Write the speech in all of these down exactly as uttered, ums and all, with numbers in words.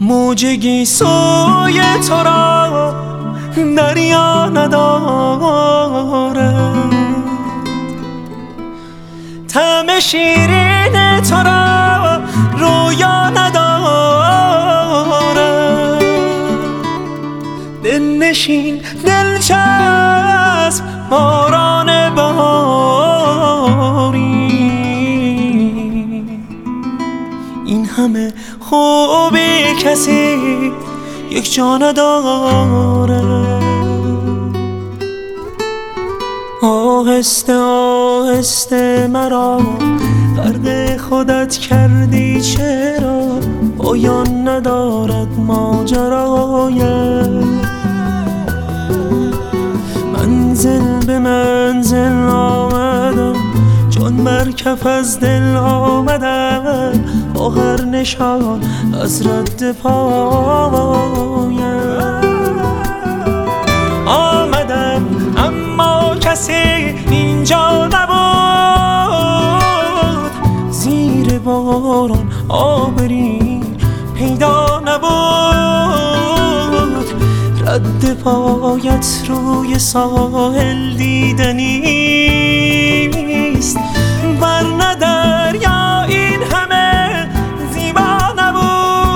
موجگی سوی تو را دریا ندارد، طعم شیرین تو را رویا ندارد. دلنشین دلچسب باران بهاری، این همه خوبی کسی یک جا ندارد. آهسته آهسته مرا غرق خودت کردی، چرا پایان ندارد ماجرایت؟ منزل به منزل آمدم، چون بر کف از دل آمدم، با هر نشان از رد پایت آمدم، اما کسی اینجا نبود. زیر باران آبری پیدا نبود، رد پایت روی ساحل دیدنیست، ورنه دریا این همه زیبا نبود.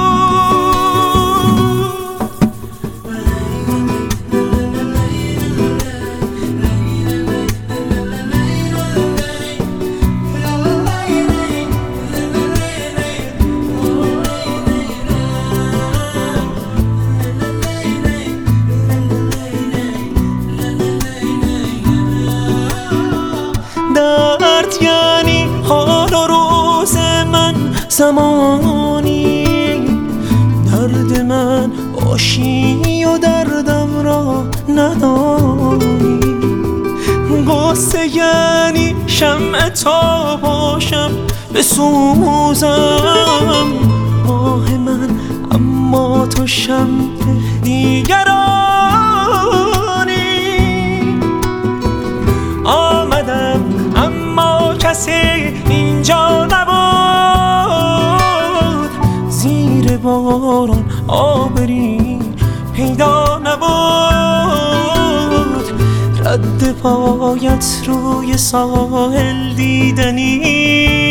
درد یعنی حال و روز من زمانی، درد من باشی و دردم را ندانی. غصه یعنی شمع تا باشم بسوزم، ماه من اما تو شمع دیگرانی. آمدم اما کسی اینجا نبود، زیر باران آبری پیدا نبود، رد پایت روی ساحل دیدنی